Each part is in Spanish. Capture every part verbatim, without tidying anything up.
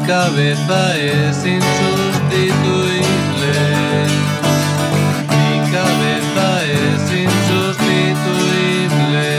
cabeza es insustituible. Mi cabeza es insustituible.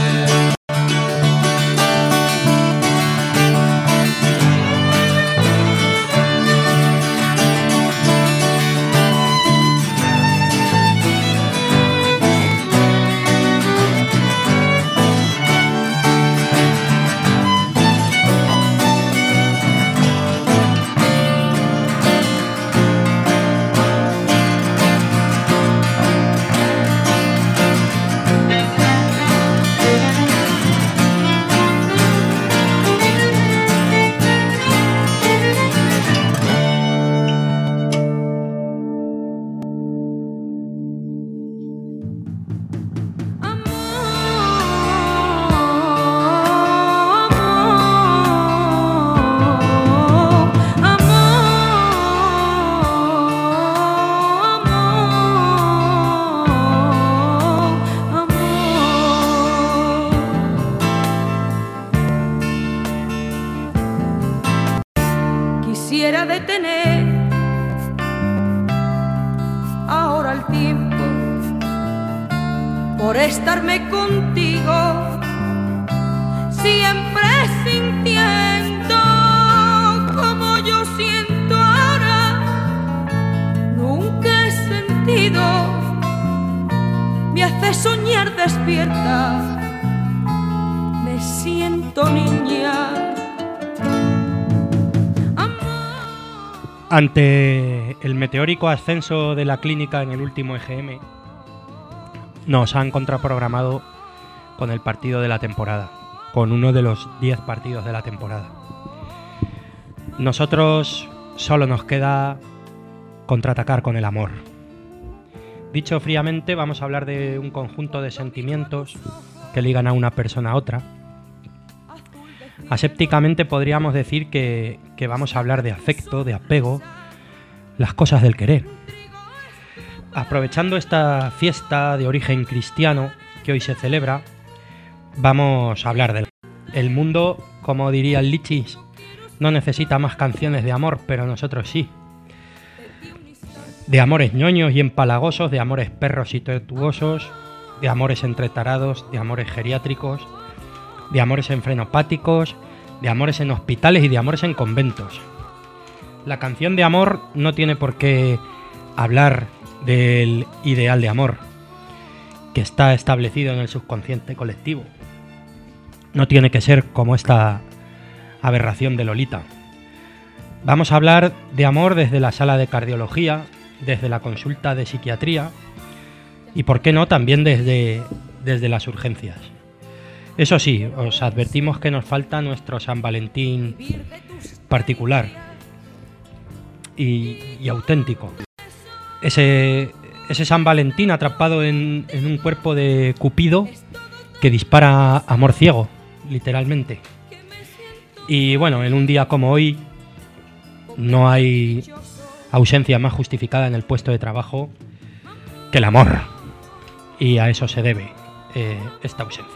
Quisiera detener ahora el tiempo por estarme contigo, siempre sintiendo como yo siento ahora. Nunca he sentido, me hace soñar despierta, me siento niña. Ante el meteórico ascenso de la clínica en el último E G M, nos han contraprogramado con el partido de la temporada, con uno de los diez partidos de la temporada. Nosotros solo nos queda contraatacar con el amor. Dicho fríamente, vamos a hablar de un conjunto de sentimientos que ligan a una persona a otra. Asépticamente podríamos decir que, que vamos a hablar de afecto, de apego, las cosas del querer. Aprovechando esta fiesta de origen cristiano que hoy se celebra, vamos a hablar del el mundo, como diría el Lichis, no necesita más canciones de amor, pero nosotros sí. De amores ñoños y empalagosos, de amores perros y tortuosos, de amores entre tarados, de amores geriátricos, de amores en frenopáticos, de amores en hospitales y de amores en conventos. La canción de amor no tiene por qué hablar del ideal de amor que está establecido en el subconsciente colectivo. No tiene que ser como esta aberración de Lolita. Vamos a hablar de amor desde la sala de cardiología, desde la consulta de psiquiatría y, por qué no, también desde, desde las urgencias. Eso sí, os advertimos que nos falta nuestro San Valentín particular y, y auténtico. Ese, ese San Valentín atrapado en, en un cuerpo de Cupido que dispara amor ciego, literalmente. Y bueno, en un día como hoy no hay ausencia más justificada en el puesto de trabajo que el amor. Y a eso se debe eh, esta ausencia.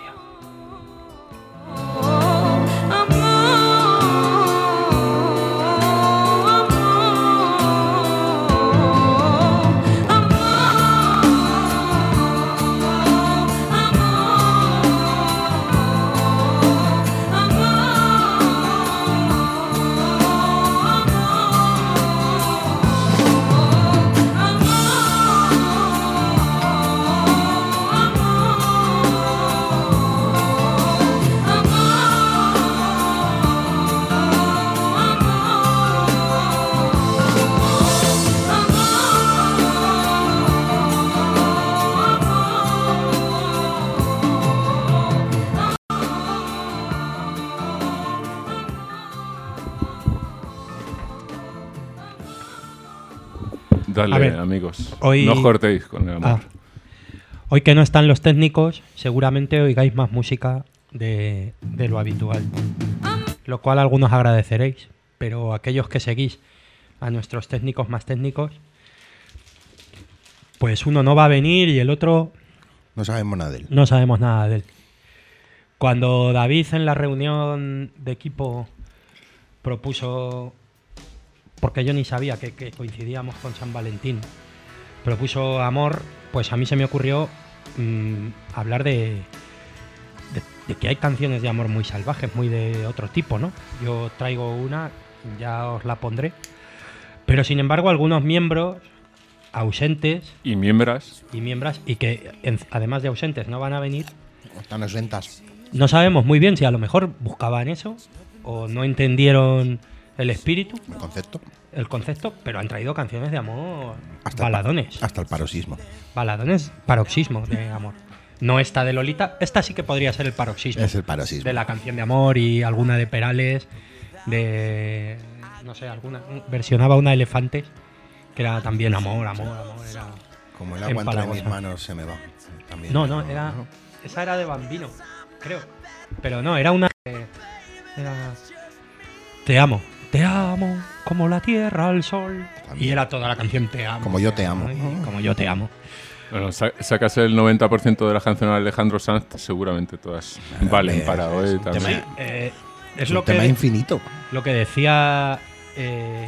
Dale, ver, amigos, hoy... no os cortéis con el amor. Ah. Hoy que no están los técnicos, seguramente oigáis más música de, de lo habitual, lo cual algunos agradeceréis, pero aquellos que seguís a nuestros técnicos más técnicos, pues uno no va a venir y el otro... No sabemos nada de él. No sabemos nada de él. Cuando David en la reunión de equipo propuso, porque yo ni sabía que, que coincidíamos con San Valentín, propuso Amor, pues a mí se me ocurrió mmm, hablar de, de, de que hay canciones de amor muy salvajes, muy de otro tipo, ¿no? Yo traigo una, ya os la pondré, pero sin embargo algunos miembros ausentes y miembras y miembras y que en, además de ausentes no van a venir, están exentas. No sabemos muy bien si a lo mejor buscaban eso o no entendieron el espíritu, El concepto. el concepto, pero han traído canciones de amor, Hasta el baladones, pa- hasta el paroxismo. baladones, paroxismo de amor. No esta de Lolita, esta sí que podría ser el paroxismo. Es el paroxismo. De la canción de amor y alguna de Perales, de no sé, alguna versionaba una de Elefantes que era también amor, amor, amor, era Como el agua entre empalagosa. mis manos se me va. También. No, no, era esa era de Bambino, creo. Pero no, era una eh, era Te amo, te amo como la tierra al sol. También. Y era toda la canción Te amo. Como yo te amo. y Como yo te amo. Bueno, sa- sacas el noventa por ciento de las canciones de Alejandro Sanz, seguramente todas valen eh, para hoy es un también. tema- Eh, Es es un lo tema que infinito. lo que decía eh,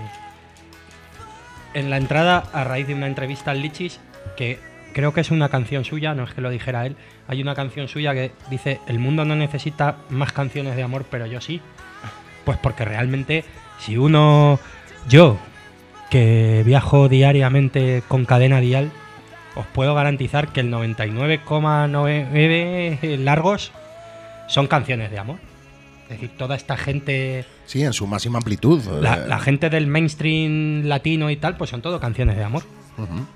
en la entrada a raíz de una entrevista al Lichis, que creo que es una canción suya, no es que lo dijera él, hay una canción suya que dice: el mundo no necesita más canciones de amor, pero yo sí. Pues porque realmente si uno, yo, que viajo diariamente con cadena dial, os puedo garantizar que el noventa y nueve coma nueve largos son canciones de amor. Es decir, toda esta gente, Sí, en su máxima amplitud. la, Eh, la gente del mainstream latino y tal, pues son todo canciones de amor. ujú.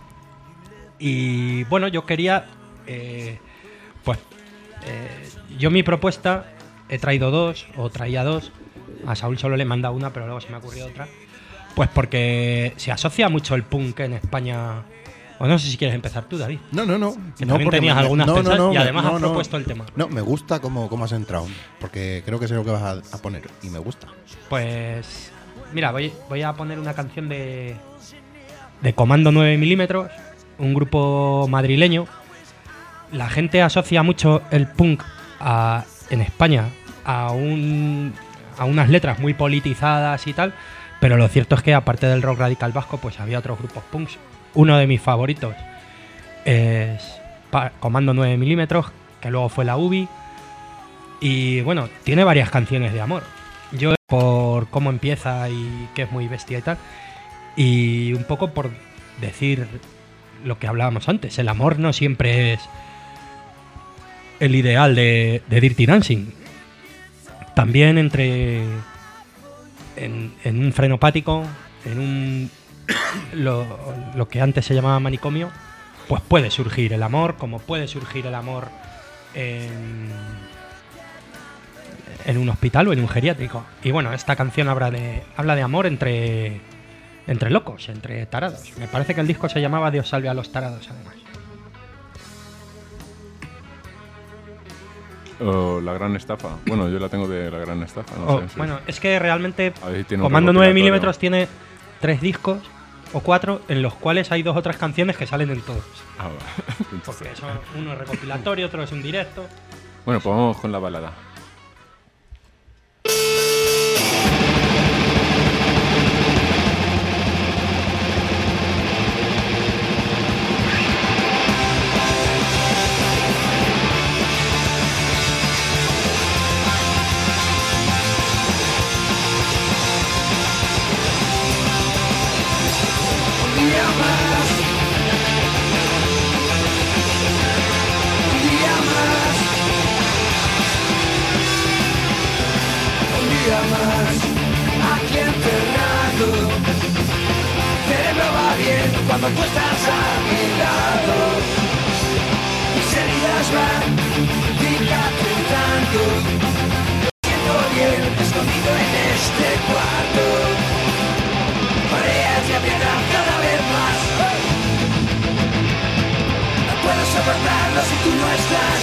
Y bueno, yo quería, eh, pues, eh, yo mi propuesta, he traído dos, o traía dos, a Saúl solo le manda una, pero luego se me ha ocurrido otra, pues porque se asocia mucho el punk en España, o no sé si quieres empezar tú, David. No, no, no. Que no, también porque tenías me- algunas no, no, pensadas no, y me- además no, has no. propuesto el tema. No, me gusta cómo, cómo has entrado. Porque creo que sé lo que vas a, a poner. Y me gusta. Pues mira, voy, voy a poner una canción de, de Comando nueve milímetros, un grupo madrileño. La gente asocia mucho el punk a- en España a, un, a unas letras muy politizadas y tal, pero lo cierto es que aparte del rock radical vasco, pues había otros grupos punks. Uno de mis favoritos es pa- Comando nueve milímetros, que luego fue la U B I. Y bueno, tiene varias canciones de amor. Yo por cómo empieza y que es muy bestia y tal. Y un poco por decir lo que hablábamos antes. El amor no siempre es el ideal de, de Dirty Dancing. También entre... En, en un frenopático, en un... Lo, lo que antes se llamaba manicomio, pues puede surgir el amor, como puede surgir el amor en... en un hospital o en un geriátrico. Y bueno, esta canción habla de, habla de amor entre, entre locos, entre tarados. Me parece que el disco se llamaba Dios salve a los tarados, además. O La Gran Estafa. Bueno, yo la tengo de La Gran Estafa. No O, sé, sí. bueno, es que realmente A ver si tiene un Comando nueve recopilatorio. milímetros tiene tres discos o cuatro en los cuales hay dos o tres canciones que salen en todos. Ah, vale. Entonces- Porque eso, uno es recopilatorio, otro es un directo. Bueno, pues vamos con la balada. Cuando tú estás a mi lado, mis heridas van cicatrizando. Me siento bien escondido en este cuarto. Paredes me aprietan cada vez más. No puedo soportarlo si tú no estás.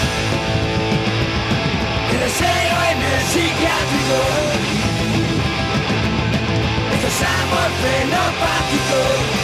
El deseo en el psiquiátrico. Esto es amor fenopático.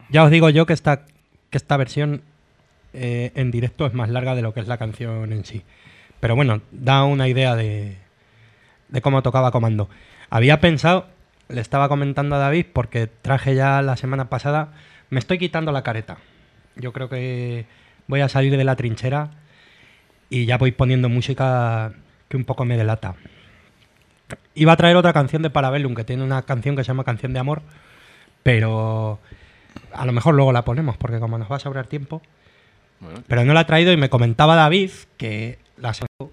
Ya os digo yo que esta, que esta versión eh, en directo es más larga de lo que es la canción en sí. Pero bueno, da una idea de, de cómo tocaba Comando. Había pensado, le estaba comentando a David, porque traje ya la semana pasada, me estoy quitando la careta. Yo creo que voy a salir de la trinchera y ya voy poniendo música que un poco me delata. Iba a traer otra canción de Parabellum, que tiene una canción que se llama Canción de Amor, pero a lo mejor luego la ponemos, porque como nos va a sobrar tiempo. Bueno, Pero no la he traído y me comentaba David que la sonó.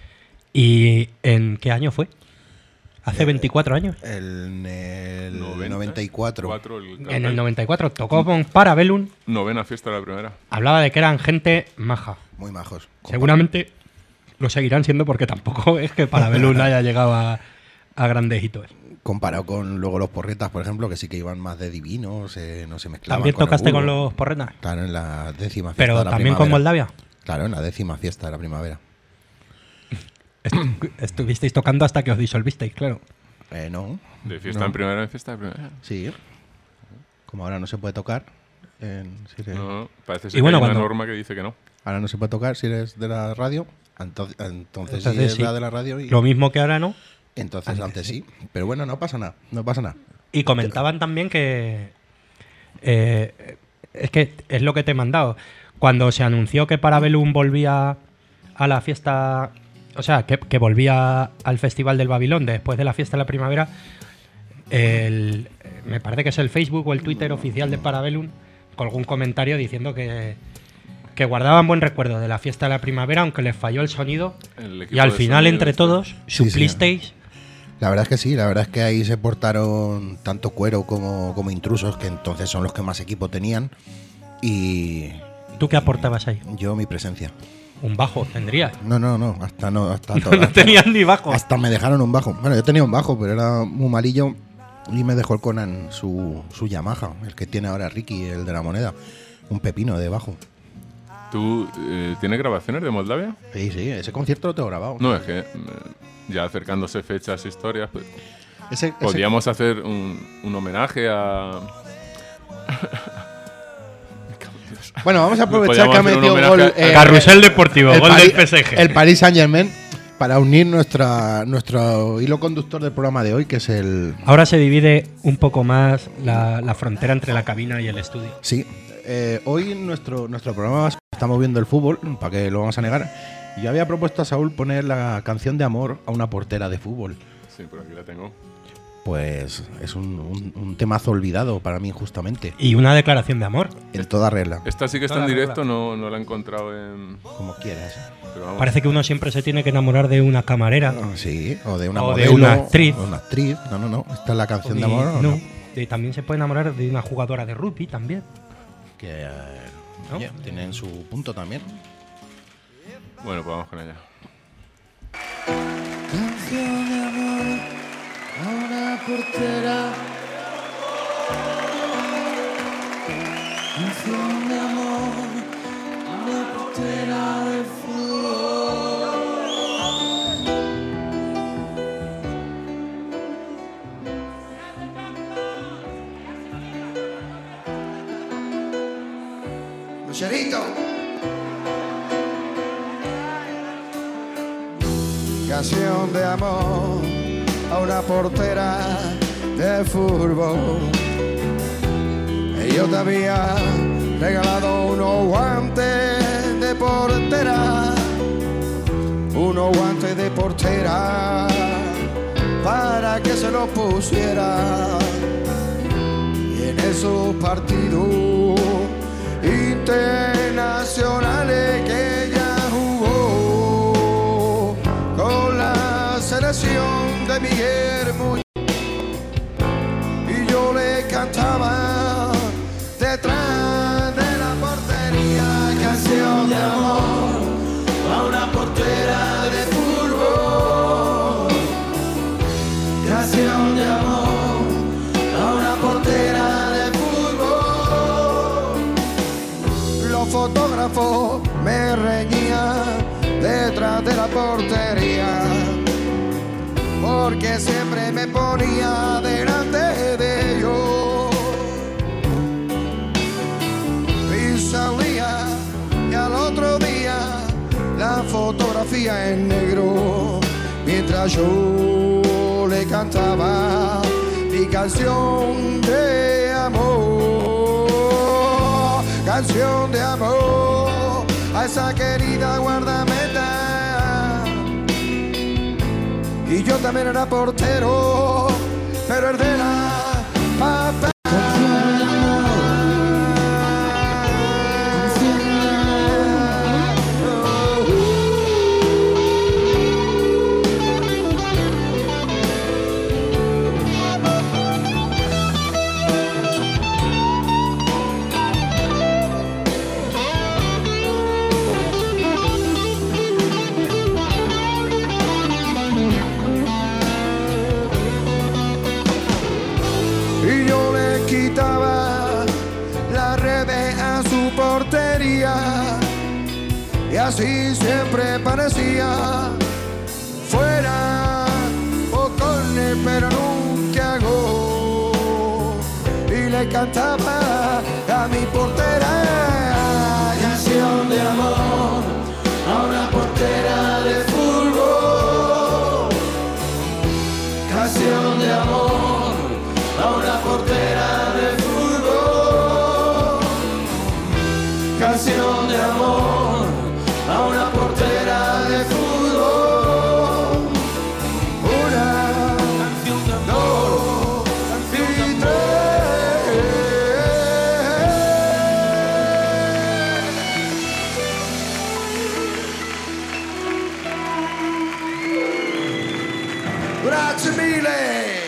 ¿Y en qué año fue? Hace Eh, veinticuatro años. El, el noventa, noventa y cuatro. cuatro, el- En el noventa y cuatro tocó con Parabellum. Novena fiesta de la primera. Hablaba de que eran gente maja. Muy majos. Seguramente lo seguirán siendo, porque tampoco es que Parabellum haya llegado a, a grandes hitos. Comparado con luego los porretas, por ejemplo, que sí que iban más de divinos, eh, no se mezclaban. ¿También con el tocaste con burro. los porretas? Claro, en la décima fiesta Pero de la también con primavera. Moldavia. Claro, en la décima fiesta de la primavera. Estu- Estuvisteis tocando hasta que os disolvisteis, claro. Eh, no. De fiesta No. en primera, en fiesta de primera. Sí. Como ahora no se puede tocar. en- si eres- No, parece Y ser bueno, que hay una cuando- norma que dice que no. Ahora no se puede tocar si eres de la radio. Entonces, entonces, Entonces si eres sí. la de la radio. Y, Lo mismo que ahora, ¿no? entonces Antes antes, sí. sí. Pero bueno, no pasa nada. No pasa nada. Y comentaban también que... eh, es que es lo que te he mandado. Cuando se anunció que Parabellum volvía a la fiesta... O sea, que, que volvía al Festival del Babilón después de la fiesta de la primavera, el- me parece que es el Facebook o el Twitter oficial de Parabellum, colgó un comentario diciendo que, que guardaban buen recuerdo de la fiesta de la primavera, aunque les falló el sonido. El equipo Y al de final, sonido entre este. todos, Sí, suplisteis... La verdad es que sí, la verdad es que ahí se portaron tanto Cuero como, como Intrusos, que entonces son los que más equipo tenían. Y ¿Tú qué aportabas ahí? yo mi presencia. Un bajo tendrías. No, no, no, hasta no, hasta No, todo, no hasta- tenías ni bajo. Hasta me dejaron un bajo. Bueno, yo tenía un bajo, pero era muy malillo. Y me dejó el Conan su, su Yamaha, el que tiene ahora Ricky, el de la moneda. Un pepino de bajo. ¿Tú eh, tienes grabaciones de Moldavia? Sí, sí, ese concierto lo tengo grabado. No, es que eh, ya acercándose fechas, historias, pues, Ese, ese- podríamos hacer un, un homenaje a... Bueno, vamos a aprovechar Podríamos que ha hacer un metido homenaje gol. a- eh, Carrusel Deportivo, el gol Paris- del P S G. El Paris Saint Germain, para unir nuestra, nuestro hilo conductor del programa de hoy, que es el. Ahora se divide un poco más la, la frontera entre la cabina y el estudio. Sí, eh, hoy nuestro, nuestro programa estamos viendo el fútbol, para que lo vamos a negar. Y yo había propuesto a Saúl poner la canción de amor a una portera de fútbol. Sí, por aquí la tengo. Pues es un, un- un temazo olvidado para mí, justamente. Y una declaración de amor. En toda regla, Esta sí que está Toda en la directo, no, no la he encontrado en... como quieras. Pero vamos. Parece que uno siempre se tiene que enamorar de una camarera. Ah, sí, o de una O de modelo, una actriz. o una actriz. No, no, no. Esta es la canción Y de amor. ¿o no, no? y también se puede enamorar de una jugadora de rugby también. Que eh, ¿No? oye, tienen su punto también. Bueno, pues vamos con ella. Canción de amor a una portera. Canción de amor a una portera de fútbol. Lucerito. Canción de amor a una portera de fútbol. Y yo te había regalado unos guantes de portera, unos guantes de portera para que se los pusiera. Y en esos partidos internacionales que ella jugó con la selección de Miguel Muñoz, y yo le cantaba detrás de la portería, canción de amor a una portera de fútbol, canción de amor a una portera de fútbol. Los fotógrafos me reñían detrás de la portería, porque siempre me ponía delante de ellos. una fotografía en negro mientras yo le cantaba mi canción de amor, canción de amor a esa querida guardameta. Y yo también era portero, pero el de la papá. Y así siempre parecía fuera o córner, pero nunca gol. Y le cantaba a mi portera canción de amor a una portera de fútbol, canción de amor a una portera de fútbol, canción de amor a una portera de fútbol. Una canción de amor, canción de amor. Grazie mille.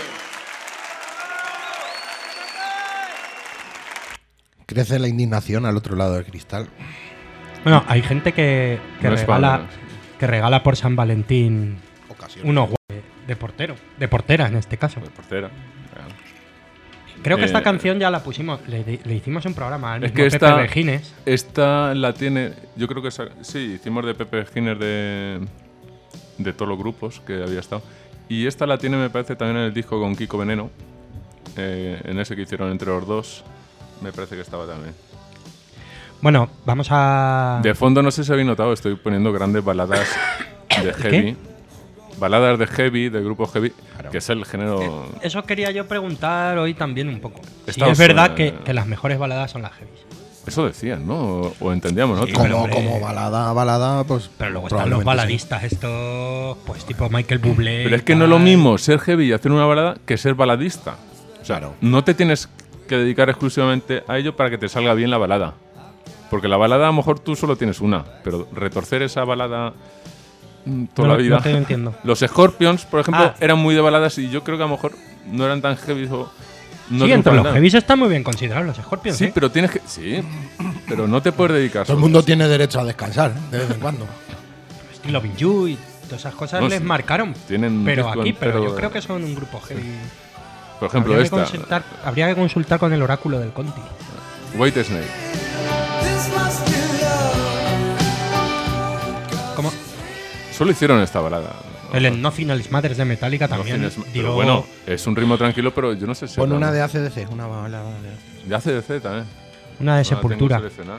Crece la indignación al otro lado del cristal. Bueno, hay gente que, que No es regala malo, que regala por San Valentín Ocasiones. unos huevos de, de portero, de portera en este caso. De portera. Creo que Eh, esta canción ya la pusimos, le, le hicimos un programa al Es mismo que Pepe esta, Begines. esta la tiene, yo creo que esa- sí, hicimos de Pepe Skinner de, de todos los grupos que había estado. Y esta la tiene, me parece, también en el disco con Kiko Veneno, eh, en ese que hicieron entre los dos, me parece que estaba también. Bueno, vamos a... De fondo, no sé si habéis notado, estoy poniendo grandes baladas de heavy. Baladas de heavy, de grupo heavy, que es el género... Eso quería yo preguntar hoy también un poco. Si Esta es os verdad suena- que, que las mejores baladas son las heavy. Eso decían, ¿no? O, o entendíamos, ¿no? Sí, Como, pero, hombre, como balada, balada, pues. Pero luego están los probablemente sí. baladistas estos, pues tipo Michael Bublé. Pero y es que no es tal. lo mismo ser heavy y hacer una balada que ser baladista. O sea, Claro. no te tienes que dedicar exclusivamente a ello para que te salga bien la balada. Porque la balada a lo mejor tú solo tienes una, pero retorcer esa balada mm, toda No, la vida. no te entiendo. Los Scorpions, por ejemplo, Ah. eran muy de baladas y yo creo que a lo mejor no eran tan heavy o no sí, entre triunfaban los tanto. heavies están muy bien considerados los Scorpions. Sí, ¿eh? pero tienes que sí, pero no te puedes dedicar. Todo el solo. mundo tiene derecho a descansar de vez en cuando. Estilo Loving You y todas esas cosas No, les sí. marcaron. Tienen un Pero disco aquí, pero entero yo de- creo que son un grupo heavy. Por ejemplo, habría, esta, que consultar, habría que consultar con el oráculo del Conti. White Snake. Como Solo hicieron esta balada. el Nothing Else Matters de Metallica también. Nothing is- dio- Pero bueno, es un ritmo tranquilo, pero yo no sé si... Pon era- una de A C D C, una balada de. De A C D C también. una de No la tengo Sepultura. seleccionada.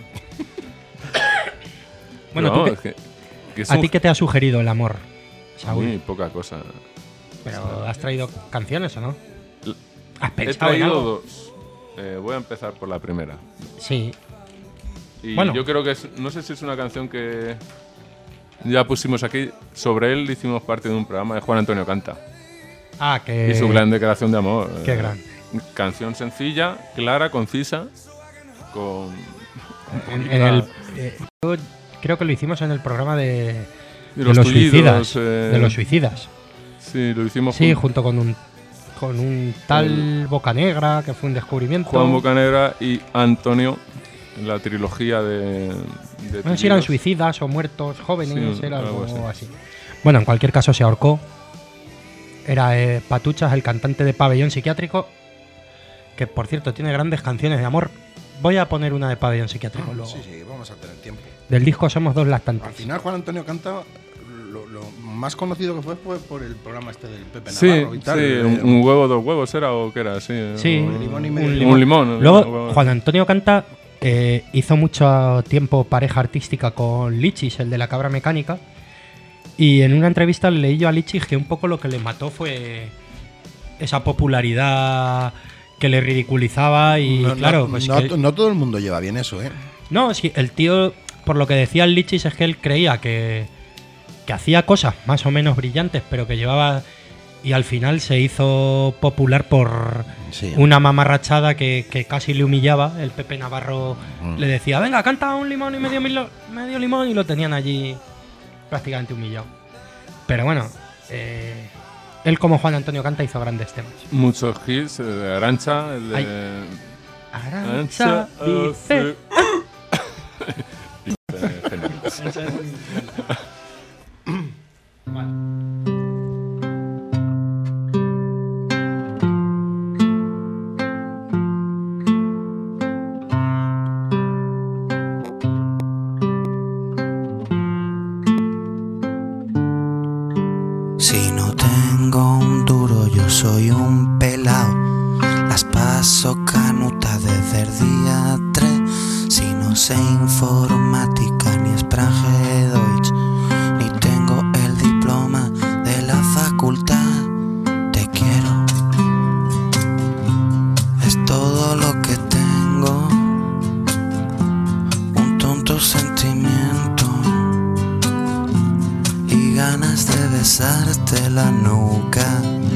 Bueno, Pero ¿tú vamos, qué- es que- que es ¿a un- ti qué te ha sugerido el amor, Saúl? Muy poca cosa. ¿Pero has traído canciones o no? L- ¿Has He pensado en traído algo? dos. Eh, voy a empezar por la primera. Sí. Y Bueno. yo creo que es, no sé si es una canción que ya pusimos aquí. Sobre él hicimos parte de un programa de Juan Antonio Canta. Ah, que... y su gran declaración de amor. qué Eh, gran. Canción sencilla, clara, concisa, con... En, en el, eh, yo creo que lo hicimos en el programa de, de de los tullidos, suicidas. eh, De los suicidas. Sí, lo hicimos Sí, jun- junto con un con un tal Bocanegra, que fue un descubrimiento. Juan Bocanegra y Antonio, la trilogía de... de No sé si eran tullidos. suicidas o muertos jóvenes, Sí, era algo algo así. así. Bueno, en cualquier caso se ahorcó. Era eh, Patuchas, el cantante de Pabellón Psiquiátrico, que por cierto tiene grandes canciones de amor. Voy a poner una de Pabellón Psiquiátrico luego. Sí, sí, vamos a tener tiempo. Del disco Somos dos Al lactantes. final, Juan Antonio Canta, lo, lo más conocido que fue fue por el programa este del Pepe Sí, Navarro y sí, tal. eh, un, un huevo, dos huevos era o qué era, sí. Sí, o- un limón y un medio. limón. Un limón. Luego, un huevo. Juan Antonio Canta eh, hizo mucho tiempo pareja artística con Lichis, el de la cabra mecánica. Y en una entrevista le leí yo a Lichis que un poco lo que le mató fue esa popularidad que le ridiculizaba y no, claro, no, pues no, que, no todo el mundo lleva bien eso, ¿eh? no, sí, el tío, por lo que decía el Lichis, es que él creía que, que hacía cosas más o menos brillantes, pero que llevaba... Y al final se hizo popular por Sí. una mamarrachada que, que casi le humillaba. El Pepe Navarro Mm. le decía, venga, canta un limón y medio, milo- medio limón, y lo tenían allí prácticamente humillado. Pero bueno, eh, él como Juan Antonio Canta hizo grandes temas. Muchos hits, el de Arancha, el de... Ay. Arantxa Arancha dice... Eh, genial. Si no tengo un duro, yo soy un pelao. Las paso canuta desde el día tres. Si no sé informática ni Sprache Deutsch, ni tengo el diploma de la facultad, te quiero. Es todo lo que tengo, un tonto sentimiento y ganas de besarte la nuca.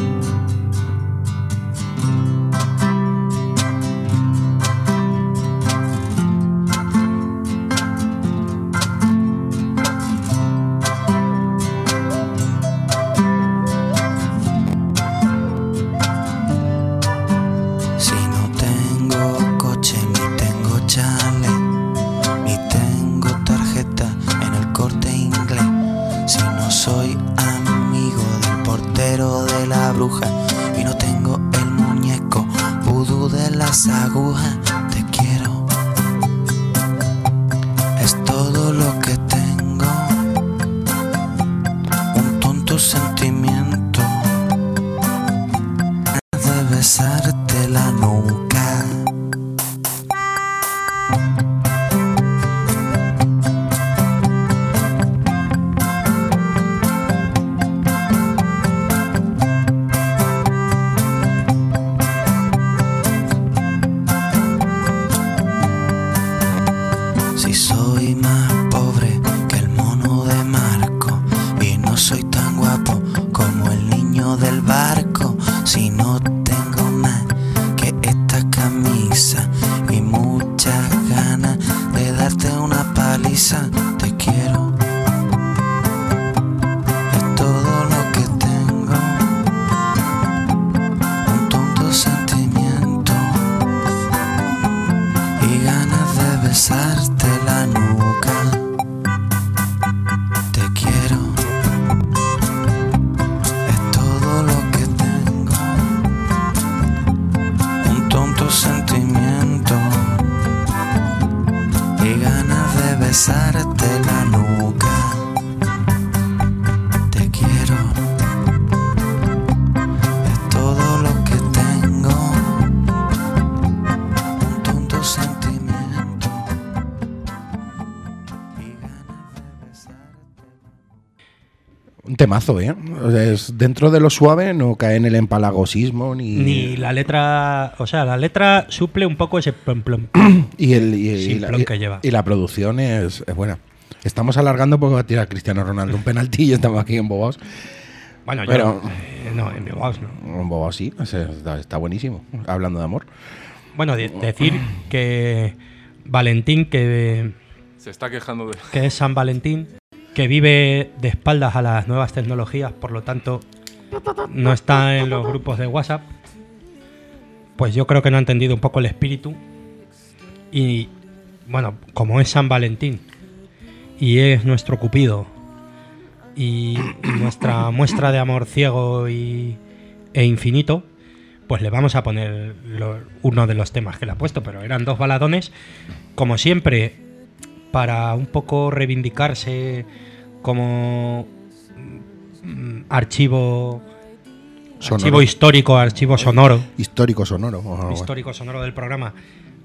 Si no tengo coche, ni tengo chale, ni tengo tarjeta en el Corte Inglés, si no soy amigo del portero de la bruja y no tengo el muñeco vudú de las agujas, te quiero. Es todo lo que tengo, un tonto sentimiento de besarte la nuca. Si soy más pobre que el mono de Marco y no soy tan guapo como el niño del barco, si no tengo más que esta camisa y muchas ganas de darte una paliza, te quiero. Es todo lo que tengo, un tonto sentimiento y ganas de besarte la nuca. Te quiero. Es todo lo que tengo, un tonto sentimiento y ganas de besarte la nuca. Te quiero. Es todo lo que tengo, un tonto sentimiento y ganas de besarte. Un temazo, ¿eh? O sea, es, dentro de lo suave no cae en el empalagosismo ni... Ni la letra... O sea, la letra suple un poco ese plom plom. Y, el, y, y Simplón la, y- que lleva. y la producción es, es buena. Estamos alargando porque va a tirar Cristiano Ronaldo un penalti y estamos aquí embobados. Bueno, yo... Pero- eh, no, en Bilbao no. Embobados sí, o sea, está, está buenísimo. Hablando de amor. Bueno, de- decir que Valentín, que, Se está quejando de... que es San Valentín, que vive de espaldas a las nuevas tecnologías, por lo tanto no está en los grupos de WhatsApp, pues yo creo que no ha entendido un poco el espíritu. Y bueno, como es San Valentín y es nuestro Cupido y, y nuestra muestra de amor ciego y, e infinito, pues le vamos a poner lo- uno de los temas que le ha puesto, pero eran dos baladones, como siempre, para un poco reivindicarse como mm, archivo Sonoro. archivo histórico, archivo sonoro, Histórico sonoro. o algo así. histórico sonoro del programa,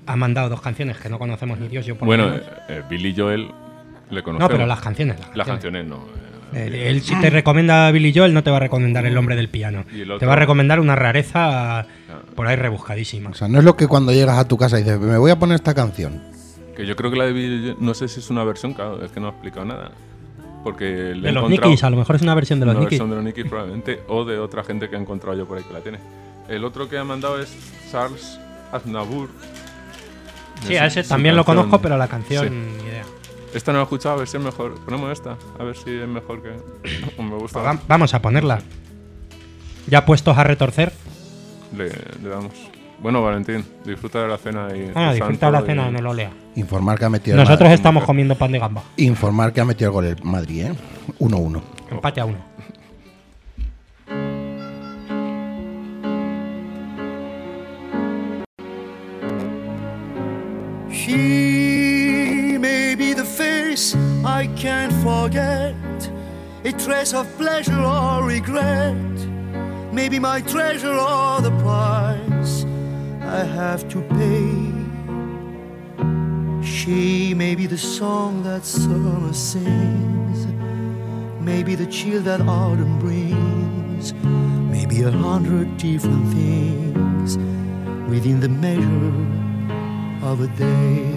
ha mandado dos canciones que no conocemos ni Dios, yo por lo Bueno, menos. eh, eh, Billy Joel le No, conocemos. pero las canciones. Las Las canciones. canciones no. Eh, eh, él si te recomienda a Billy Joel no te va a recomendar El hombre del piano. Y el Te otro- va a recomendar una rareza por ahí rebuscadísima. O sea, no es lo que cuando llegas a tu casa y dices, me voy a poner esta canción. Que yo creo que la de Billy Joel, no sé si es una versión, claro, es que no ha explicado nada. Porque le De he los encontrado Nikis, a lo mejor es una versión de los una Nikis. versión de los Nikis probablemente, o de otra gente que he encontrado yo por ahí que la tiene. El otro que ha mandado es Charles Aznavour. Sí, Es a ese su también lo canción. conozco, pero la canción, Sí. ni idea. Esta no la he escuchado, a ver si es mejor. Ponemos esta, a ver si es mejor que. o me gusta. Pues va- vamos a ponerla. Ya puestos a retorcer. Le, le damos. Bueno, Valentín, disfruta de la cena y. Ah, el disfruta de la santo cena, y- no lo lea. Informar que ha metido el Nosotros Madrid. estamos comiendo pan de gamba. Informar que ha metido el gol el Madrid, ¿eh? uno uno. Empate a uno. She may be the face I can't forget, a trace of pleasure or regret, maybe my treasure or the price I have to pay. She may be the song that summer sings, maybe the chill that autumn brings, maybe a hundred different things within the measure of a day.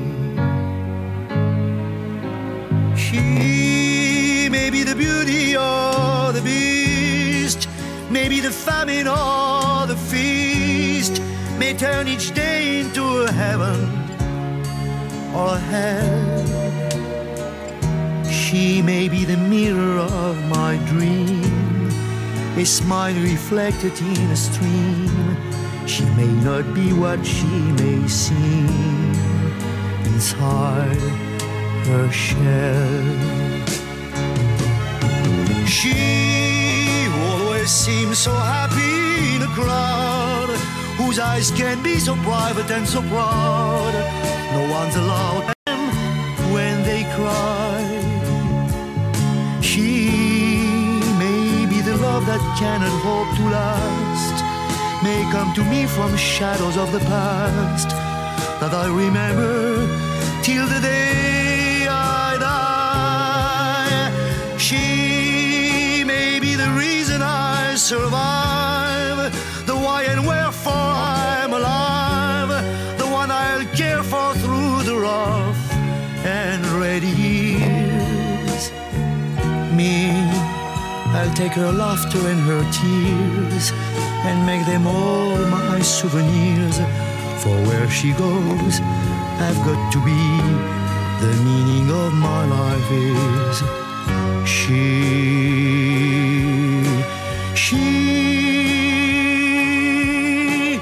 She may be the beauty or the beast, maybe the famine or the feast, may turn each day into a heaven or a hell. She may be the mirror of my dream, a smile reflected in a stream. She may not be what she may seem inside her shell. She always seems so happy in a crowd, whose eyes can be so private and so proud. No one's allowed them when they cry. She may be the love that cannot hope to last, may come to me from shadows of the past that I remember till the day I die. She may be the reason I survive, the why and wherefore I'm alive, the one I'll care for through the rough and ready years. Me, I'll take her laughter and her tears and make them all my souvenirs. For where she goes, I've got to be. The meaning of my life is she, she.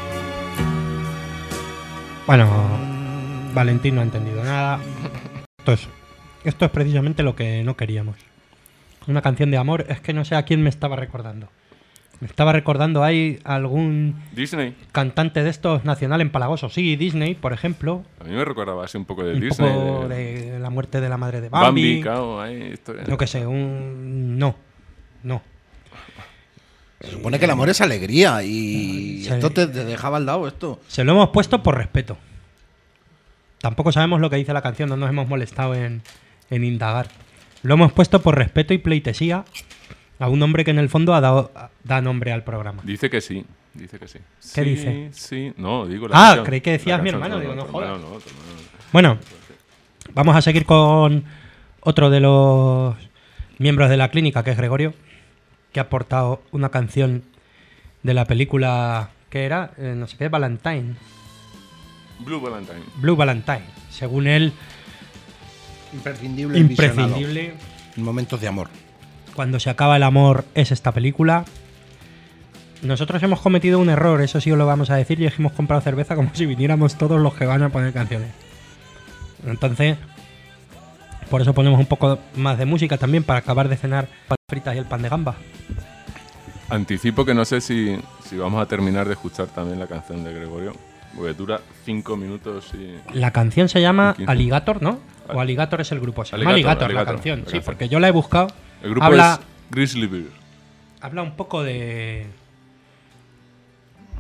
Bueno, Valentín no ha entendido nada. Esto es, esto es precisamente lo que no queríamos. Una canción de amor. Es que no sé a quién me estaba recordando. Me estaba recordando, ¿hay algún Disney. cantante de estos nacional empalagoso? Sí, Disney, por ejemplo. A mí me recordaba así un poco de Un Disney. poco de- de la muerte de la madre de Bambi, Bambi. claro, ahí, historia. No que sé, un... No, no. Se supone que el amor es alegría y Sí. esto te, te dejaba al lado esto. Se lo hemos puesto por respeto. Tampoco sabemos lo que dice la canción, no nos hemos molestado en, en indagar. Lo hemos puesto por respeto y pleitesía a un hombre que en el fondo ha dado, da nombre al programa. Dice que sí, dice que sí. ¿Qué Sí, dice? Sí, no, digo la Ah, canción. creí que decías La mi canción, hermano, digo, no tu jodas. hermano no, tu hermano no. Bueno, vamos a seguir con otro de los miembros de la clínica, que es Gregorio, que ha aportado una canción de la película que era, eh, no sé qué, Valentine. Blue Valentine. Blue Valentine. Según él, Imprescindible. el visionado. imprescindible. En momentos de amor. Cuando se acaba el amor es esta película. Nosotros hemos cometido un error, eso sí os lo vamos a decir, y es que hemos comprado cerveza como si viniéramos todos los que van a poner canciones. Entonces, por eso ponemos un poco más de música también para acabar de cenar papas fritas y el pan de gamba. Anticipo que no sé si, si vamos a terminar de escuchar también la canción de Gregorio, porque dura cinco minutos y... La canción se llama quince. Alligator, ¿no? O Alligator es el grupo. Se llama Alligator, Alligator, la Alligator, canción. la Sí, canción. porque yo la he buscado. El grupo habla, es Grizzly Bear. habla un poco de...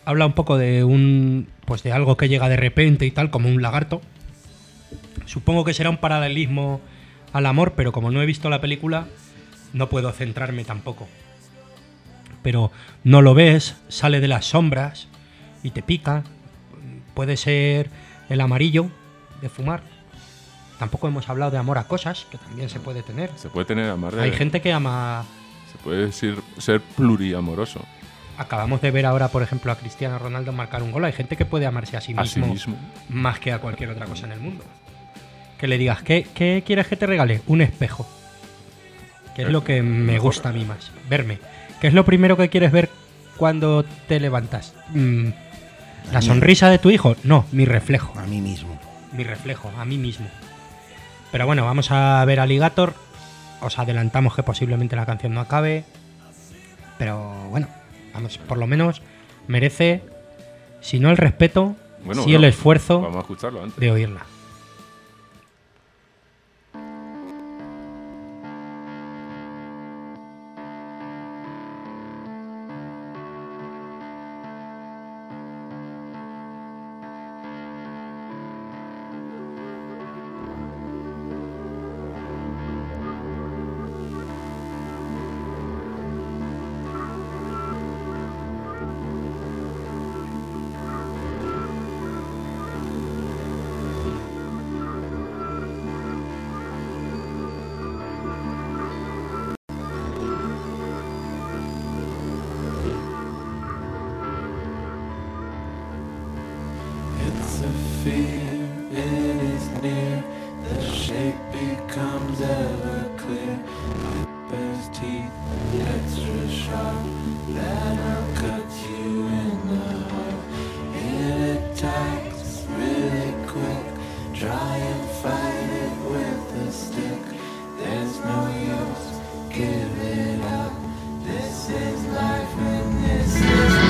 habla un poco de un pues de algo que llega de repente y tal, como un lagarto. Supongo que será un paralelismo al amor, pero como no he visto la película, no puedo centrarme tampoco. Pero no lo ves, sale de las sombras y te pica. Puede ser el amarillo de fumar. Tampoco hemos hablado de amor a cosas, que también se puede tener. Se puede tener amor de... Hay gente que ama... Se puede ser, ser pluriamoroso. Acabamos de ver ahora, por ejemplo, a Cristiano Ronaldo marcar un gol. Hay gente que puede amarse a sí mismo, A sí mismo. más que a cualquier otra cosa en el mundo. Que le digas, ¿qué, qué quieres que te regale? Un espejo. Que es lo que me gusta a mí más, verme. ¿Qué es lo primero que quieres ver cuando te levantas? Mm, ¿La sonrisa de tu hijo? No, mi reflejo. A mí mismo. Mi reflejo, a mí mismo. Pero bueno, vamos a ver Alligator. Os adelantamos que posiblemente la canción no acabe. Pero bueno, vamos, por lo menos merece, si no el respeto, Bueno, sí bueno, el esfuerzo Vamos a escucharlo antes. de oírla. It's a fear, it is near. The shape becomes ever clear. It bears teeth, extra sharp. That'll cut you in the heart. It attacks really quick. Try and fight it with a stick. There's no use, give it up. This is life and this is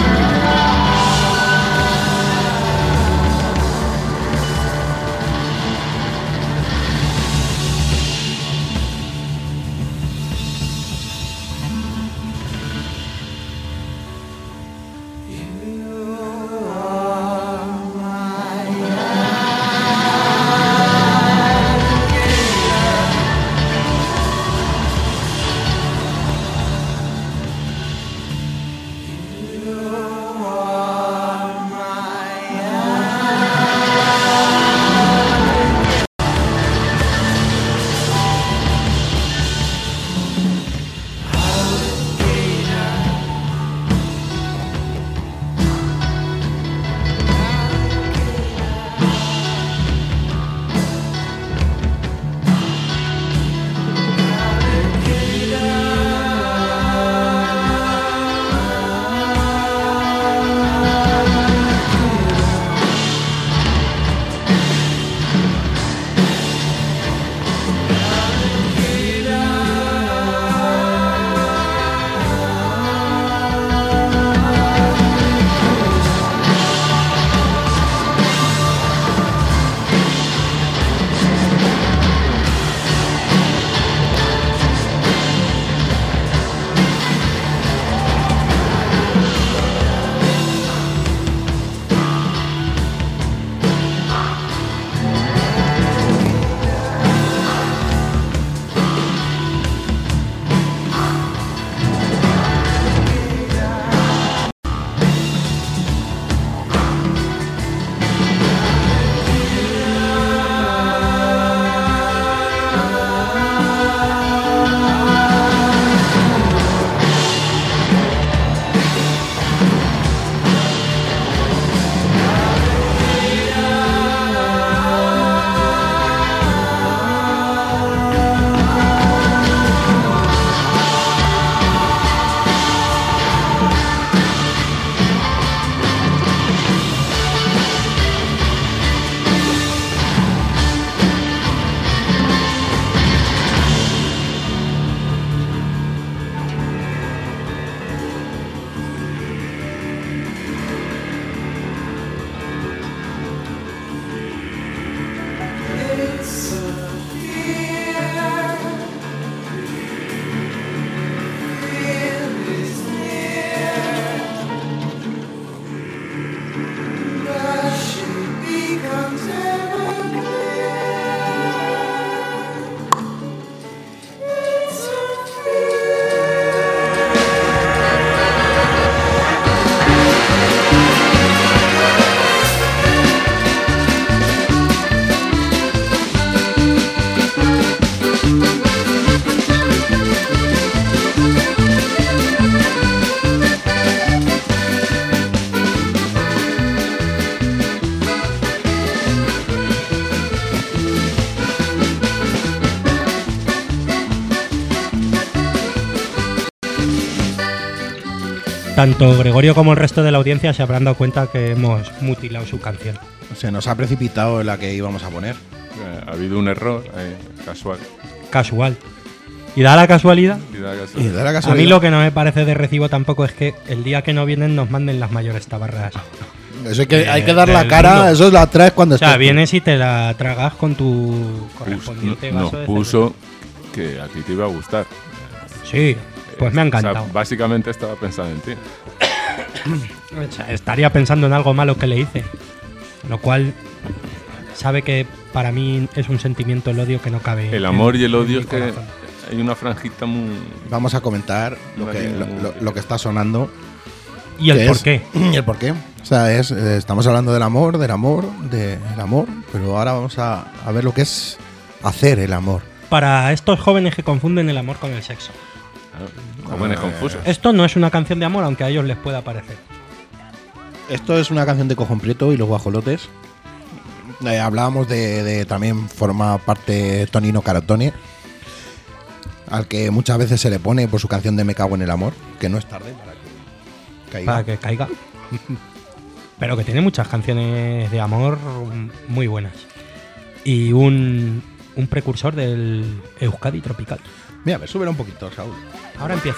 tanto Gregorio como el resto de la audiencia se habrán dado cuenta que hemos mutilado su canción. Se nos ha precipitado en la que íbamos a poner. Eh, ha habido un error eh, casual. Casual. Y da la casualidad. Y da Y casualidad. da la A casualidad. mí lo que no me parece de recibo tampoco es que el día que no vienen nos manden las mayores tabarras. Eso hay que, de- hay que dar la del cara, mundo. eso es la traes cuando O sea, estés. vienes y te la tragas con tu Pus- correspondiente nos vaso de puso que a ti te iba a gustar. cerveza. Sí, pues me ha O sea, encantado. básicamente estaba pensando en ti. O sea, estaría pensando en algo malo que le hice. Lo cual sabe que para mí es un sentimiento el odio que no cabe. El amor en- y el en odio mi es que corazón. hay una franjita muy... Vamos a comentar lo Una que, línea lo, muy- lo- lo que está sonando. ¿Y el que por es- qué? ¿Y el por qué? O sea, es, eh, estamos hablando del amor, del amor, del amor, pero ahora vamos a, a ver lo que es hacer el amor. Para estos jóvenes que confunden el amor con el sexo. Claro, jóvenes Ah, confusos. Esto no es una canción de amor, aunque a ellos les pueda parecer. Esto es una canción de Cojón Prieto y los Guajolotes. Eh, hablábamos de, de también forma parte Tonino Carotone, al que muchas veces se le pone por su canción de Me cago en el amor, que no es tarde para que caiga. Para que caiga. Pero que tiene muchas canciones de amor muy buenas. Y un, un precursor del Euskadi tropical. Mira, me sube un poquito, Saúl. Ahora empieza.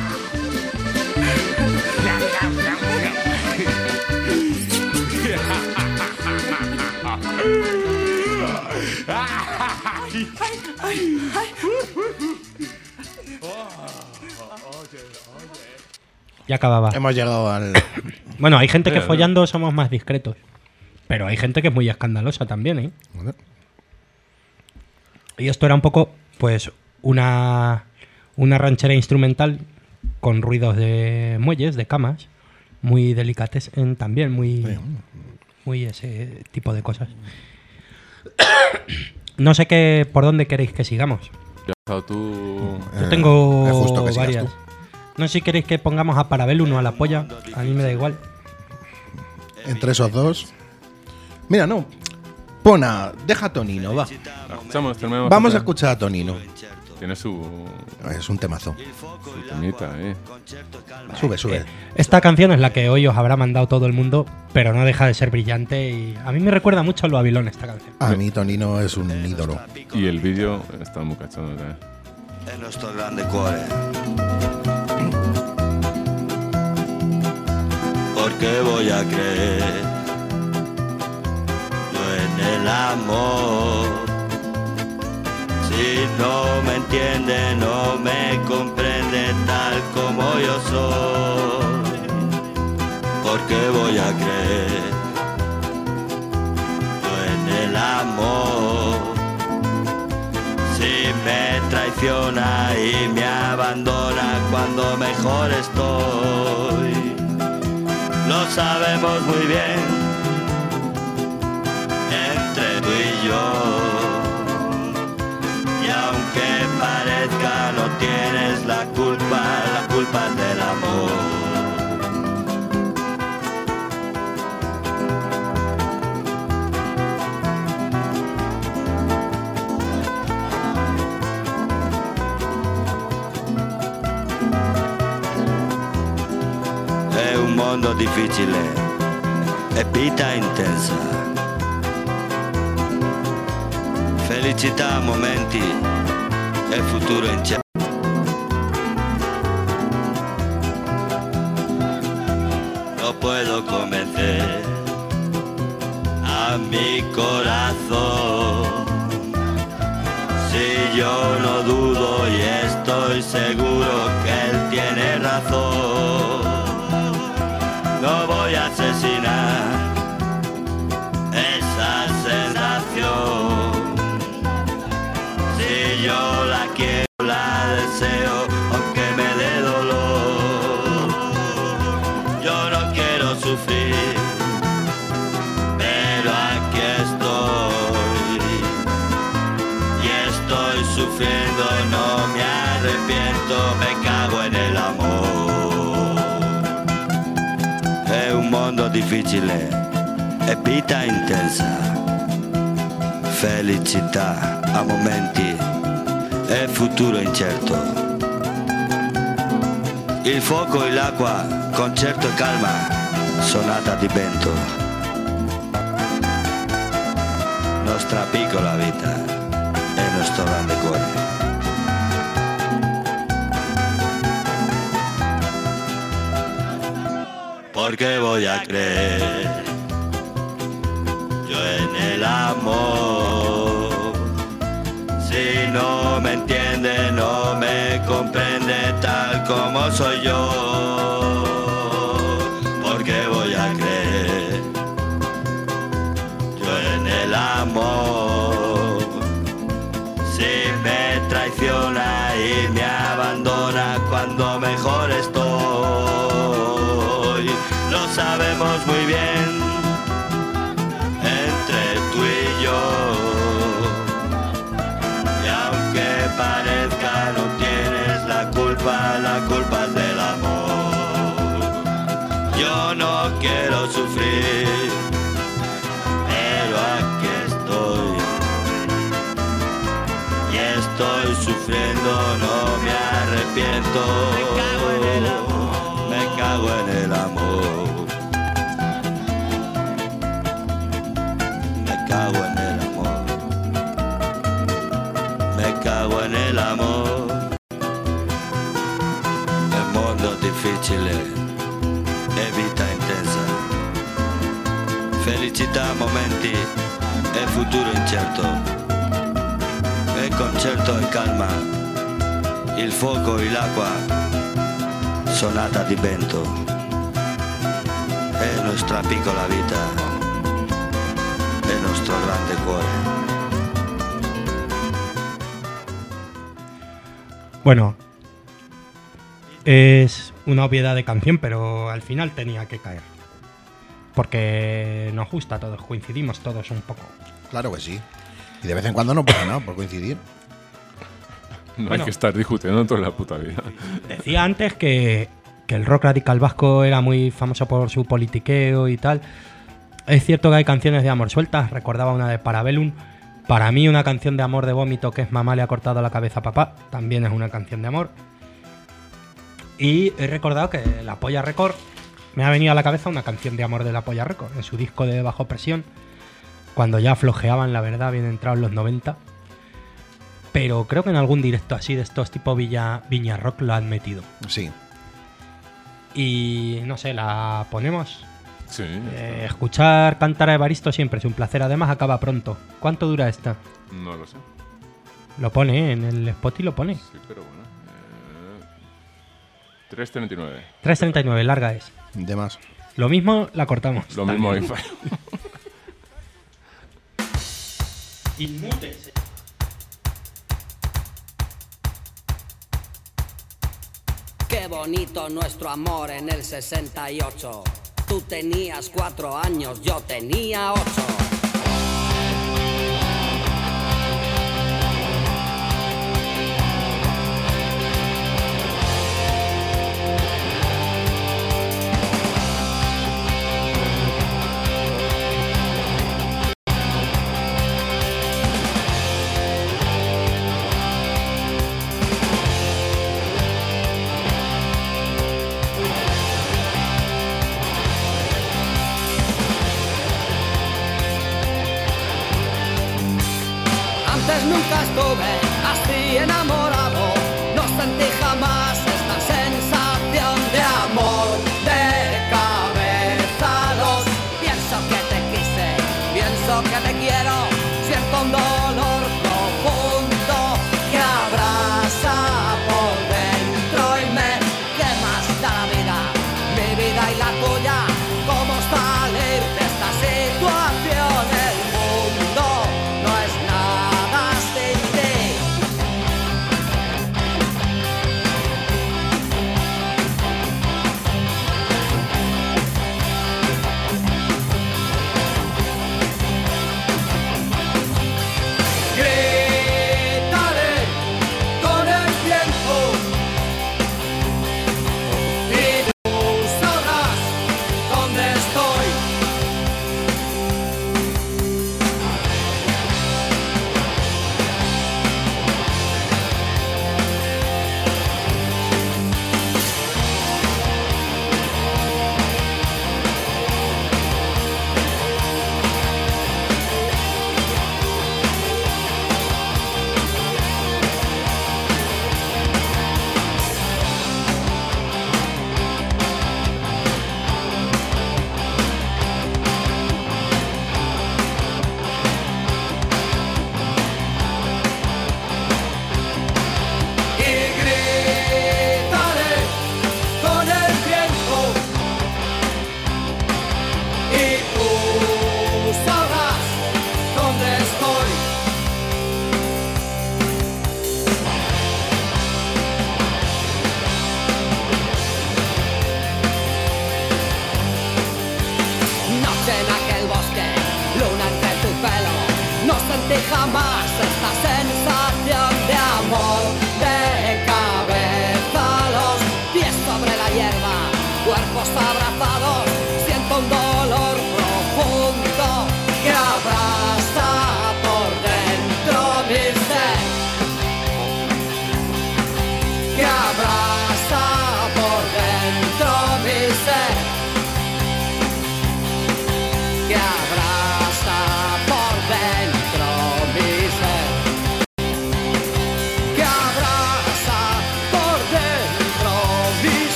Ya acababa. Hemos llegado al... Bueno, hay gente que Eh, follando somos más discretos. Pero hay gente que es muy escandalosa también, ¿eh? Y esto era un poco, pues, una, una ranchera instrumental con ruidos de muelles, de camas, muy delicates también, muy, muy ese tipo de cosas. No sé qué por dónde queréis que sigamos. Ya has dado tú... Yo Eh, tengo es justo que sigas varias. tú. No sé si queréis que pongamos a Parabellum o a La Polla. A mí me da igual. Entre esos dos... Mira, no. Pon a... Deja a Tonino, va. La escuchamos, terminamos. Vamos a escuchar. escuchar a Tonino. Tiene su, Es un temazo. su temita, eh. Sube, sube. Esta canción es la que hoy os habrá mandado todo el mundo, pero no deja de ser brillante y a mí me recuerda mucho a Lo Babilón esta canción. A mí Tonino es un ídolo. Y el vídeo está muy cachondo también. È nostro grande cuore. Porque voy a creer yo en el amor. Si no me entiende, no me comprende tal como yo soy. Porque voy a creer yo en el amor. Si me traiciona y me abandona cuando mejor estoy, lo sabemos muy bien entre tú y yo. Y aunque parezca no tienes la culpa, la culpa es del amor. È un mondo difficile e vita intensa. Felicità, momenti e futuro incerto. No puedo convencer a mi corazón. Si yo no dudo y estoy seguro que él tiene razón. No voy a asesinar esa sensación. Si yo la quiero, la deseo, aunque me dé dolor. Yo no quiero sufrir, pero aquí estoy. Y estoy sufriendo, no me arrepiento, me cago en el amor. È un mondo difficile e vita intensa. Felicità a momenti e futuro incerto. Il fuoco e l'acqua Concerto calma, sonata di vento. Nostra piccola vita e nostro grande cuore. Porque voy a creer yo en el amor. Si no me entiende, no me comprende tal como soy yo. Porque voy a creer yo en el amor. Si me traiciona y me abandona cuando mejor estoy. Lo sabemos muy bien entre tú y yo. Y aunque parezca no tienes la culpa, la culpa es del amor. Yo no quiero sufrir, pero aquí estoy. Y estoy sufriendo, no me arrepiento. Me cago en el amor. Me cago en el amor. Me cago en el amor. El mondo difficile e vita intensa. Felicità momenti e futuro incerto. E concerto e calma. Il fuoco e l'acqua. Sonata di vento. È nostra piccola vita. È nostro grande cuore. Bueno, es una obviedad de canción, pero al final tenía que caer. Porque nos gusta a todos, coincidimos todos un poco. Claro que sí. Y de vez en cuando no pasa nada por coincidir. No Bueno. hay que estar discutiendo toda la puta vida. Decía antes que, que el rock radical vasco era muy famoso por su politiqueo y tal. Es cierto que hay canciones de amor sueltas. Recordaba una de Parabellum. Para mí una canción de amor de vómito que es Mamá le ha cortado la cabeza a papá. También es una canción de amor. Y he recordado que la Polla Record me ha venido a la cabeza una canción de amor de la Polla Record. En su disco de Bajo Presión. Cuando ya flojeaban, la verdad, bien entrados los noventa. Pero creo que en algún directo así de estos tipo Villa, Viña Rock lo han metido. Sí. Y no sé, la ponemos. Sí. Eh, escuchar cantar a Evaristo siempre es un placer. Además acaba pronto. ¿Cuánto dura esta? No lo sé. Lo pone, ¿eh? En el Spotify lo pone. Sí, pero bueno. Eh, tres treinta y nueve. tres treinta y nueve, larga es. De más. Lo mismo la cortamos. Lo mismo hay. Inmútese. Qué bonito nuestro amor en el sesenta y ocho. Tú tenías cuatro años, yo tenía ocho. Antes nunca estuve así enamorado, no sentí jamás esta sensación de amor. De cabeza a los, pienso que te quise, pienso que te quiero, siento un dolor profundo que abraza por dentro y me quema hasta la vida, mi vida y la tuya. ¿Cómo salir de esta situación? El mundo no es nada sin ti.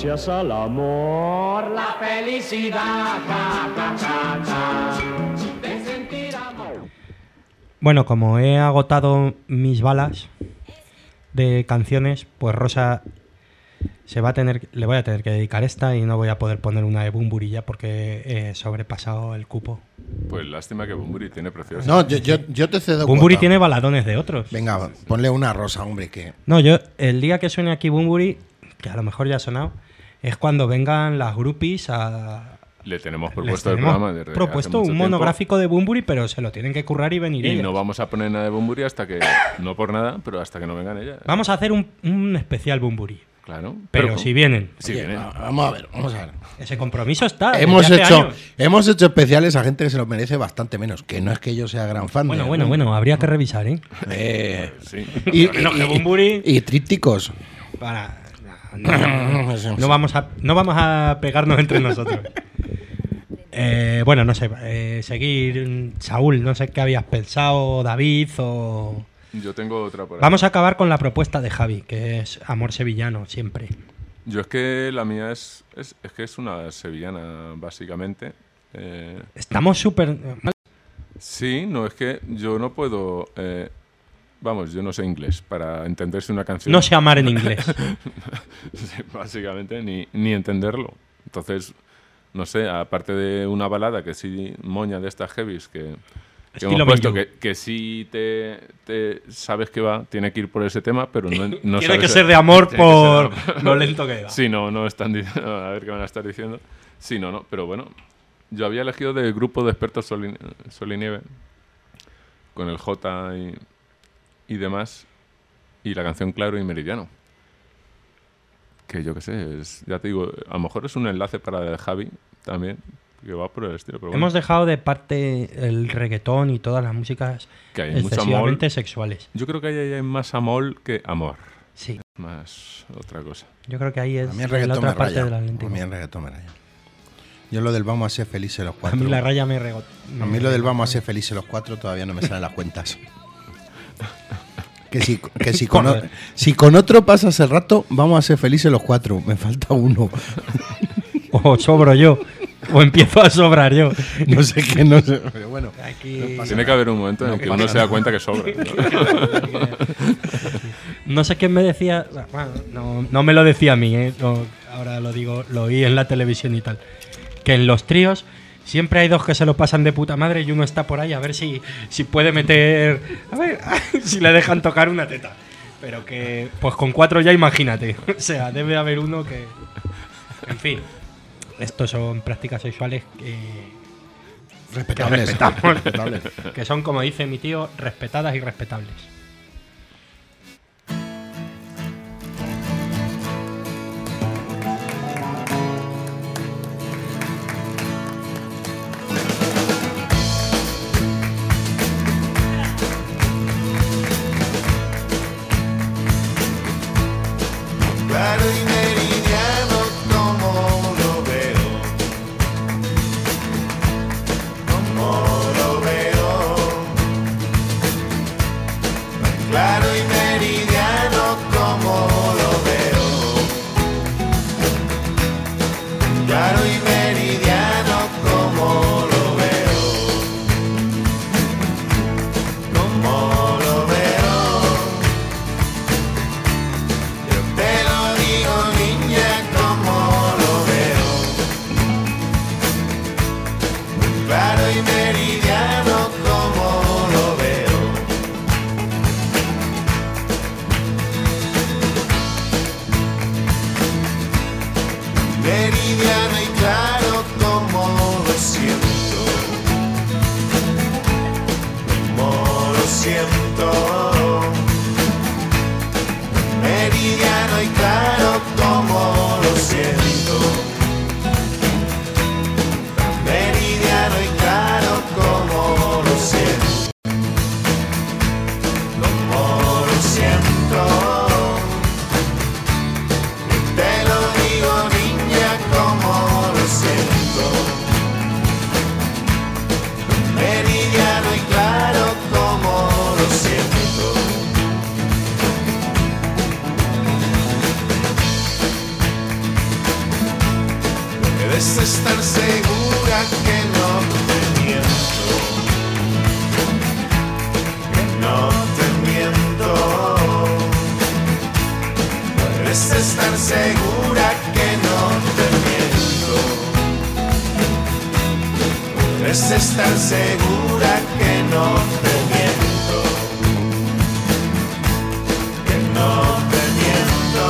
gracias al amor, la felicidad, ca, ca, ca, ca, de sentir amor. Bueno, como he agotado mis balas de canciones, pues Rosa se va a tener, le voy a tener que dedicar esta y no voy a poder poner una de Bunbury ya porque he sobrepasado el cupo. Pues lástima que Bunbury tiene preciosa. No, yo, yo, yo te cedo Bunbury cuota. tiene baladones de otros. Venga, ponle una Rosa, hombre, que... No, yo el día que suene aquí Bunbury, que a lo mejor ya ha sonado, es cuando vengan las groupies a... Le tenemos Les propuesto el tenemos programa. Desde propuesto hace un mucho monográfico de Bunbury, pero se lo tienen que currar y venir Y ellas. no vamos a poner nada de Bunbury hasta que, no por nada, pero hasta que no vengan ellas. Vamos a hacer un, un especial Bunbury. Claro. Pero si vienen. Si Oye, vienen. va- Vamos a ver, vamos a ver. Ese compromiso está. Hemos desde hace hecho, años. hemos hecho especiales a gente que se los merece bastante menos. Que no es que yo sea gran fan Bueno, de... bueno, bueno, habría que revisar, ¿eh? Eh, Sí. y, Menos que y- Bunbury. y trípticos. Para. No, no, no vamos a, no vamos a pegarnos entre nosotros. Eh, bueno, no sé. eh, seguir. Saúl, no sé qué habías pensado, David o. Yo tengo otra por ahí. Vamos a acabar con la propuesta de Javi, que es amor sevillano, siempre. Yo es que la mía es, es, es que es una sevillana, básicamente. Eh, Estamos súper. sí, no, es que yo no puedo... eh, vamos, yo no sé inglés para entenderse una canción. No sé amar en inglés. Sí, básicamente, ni, ni entenderlo. Entonces, no sé, aparte de una balada que sí moña de estas heavies que, que Estilo hemos puesto, Minju. que, que sí te, te sabes que va, tiene que ir por ese tema, pero no, no Tiene sabes- que ser de amor tiene que por ser de amor. lo lento que va. Sí, no, no están diciendo, a ver qué van a estar diciendo. Sí, no, no, pero bueno, yo había elegido del grupo de expertos Sol y, Sol y Nieve, con el J y, y demás, y la canción Claro y Meridiano. Que yo qué sé, es, ya te digo, a lo mejor es un enlace para el Javi también, que va por el estilo. Pero bueno, Hemos dejado de parte el reggaetón y todas las músicas que hay mucho excesivamente amor. sexuales. Yo creo que ahí hay más amor que amor. Sí, Más otra cosa. yo creo que ahí es A mí el la reggaetón otra me parte raya. del A Atlántico. mí el reggaetón me raya. Yo lo del vamos a ser felices los A cuatro. mí la raya me regó. A mí lo del vamos a ser felices los cuatro todavía no me salen las cuentas. Que si, que si, con, o- Joder. si con otro pasas el rato, vamos a ser felices los cuatro. Me falta uno. O sobro yo, o empiezo a sobrar yo. No sé qué, no sé. Pero bueno. Aquí... Tiene que haber un momento en No el que pasa uno se da nada. cuenta que sobra. ¿no? No sé quién me decía, bueno, no, no me lo decía a mí, ¿eh? No, ahora lo digo, lo oí en la televisión y tal, que en los tríos siempre hay dos que se lo pasan de puta madre y uno está por ahí a ver si, si puede meter, a ver, si le dejan tocar una teta. Pero que, pues con cuatro ya imagínate, o sea, debe haber uno que, en fin, estos son prácticas sexuales que, que Respetables. respetamos, Respetables. que son, como dice mi tío, respetadas y respetables. Claro y meridiano como lo veo, como lo veo. Claro y meridiano como lo veo. Claro y meridiano como lo veo. Como lo veo. Yo te lo digo, niña, como lo veo. Claro y meridiano, como lo veo. Meridiano y claro, como lo siento. Como lo siento. Meridiano y claro como lo siento. Meridiano y claro como lo siento. Como lo siento. Te lo digo, niña, como lo siento. Meridiano y claro como lo estar segura que no te miento, que no te miento.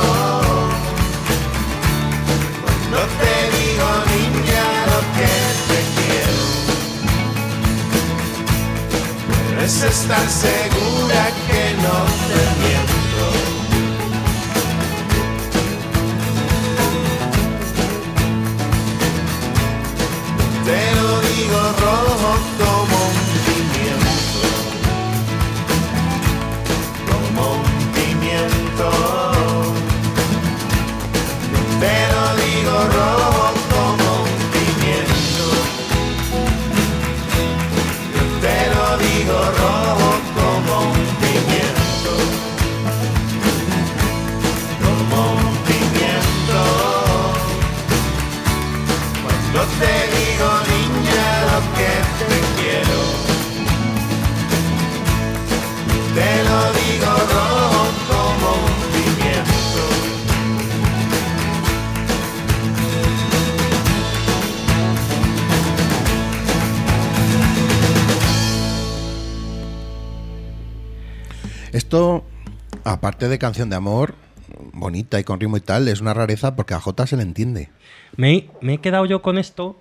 Cuando te digo niña lo que te quiero, puedes estar segura que no te miento. Te lo digo rojo como un pimiento, como un pimiento. Te lo digo rojo como un pimiento. Te lo digo rojo como un pimiento, como un pimiento. Cuando te digo niña lo que te quiero, te lo digo rojo como un pimiento. Esto, aparte de canción de amor, bonita y con ritmo y tal, es una rareza porque a Jota se le entiende. Me, me he quedado yo con esto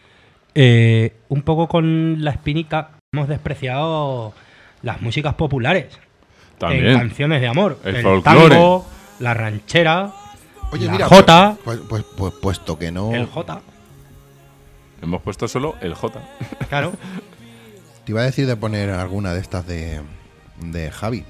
eh, un poco con la espinica. Hemos despreciado las músicas populares. También. En canciones de amor. El El, folclore. tango, la ranchera, Oye, la mira, jota. Pues, pues, pues, puesto que no. El jota. Hemos puesto solo el J. Claro. Te iba a decir de poner alguna de estas de, de Javi.